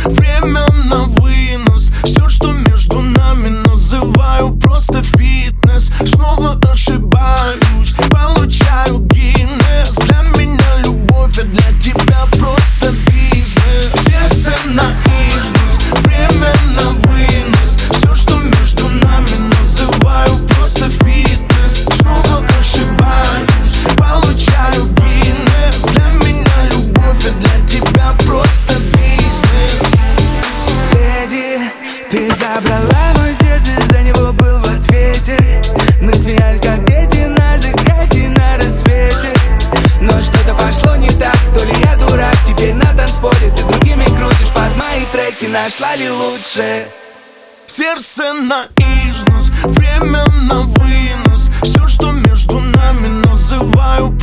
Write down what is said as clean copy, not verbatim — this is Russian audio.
время на вынос. Все, что между нами, называю просто фитнес. Снова ошибаюсь, получаю Гиннес. Для меня любовь, а для тебя просто бизнес. Сердце на износ, время на вынос. Все, что между нами, называю просто фитнес. Снова ошибаюсь, получаю Гиннес. Для меня любовь, а для тебя просто бизнес. Леди, ты забрала мое сердце, за него был в ответе. Мы смеялись как дети на закате, на рассвете. Но что-то пошло не так, то ли я дурак. Теперь на танцполе ты другими крутишь под мои треки. Нашла ли лучше? Сердце на износ, время на вынос. Все, что между нами, называю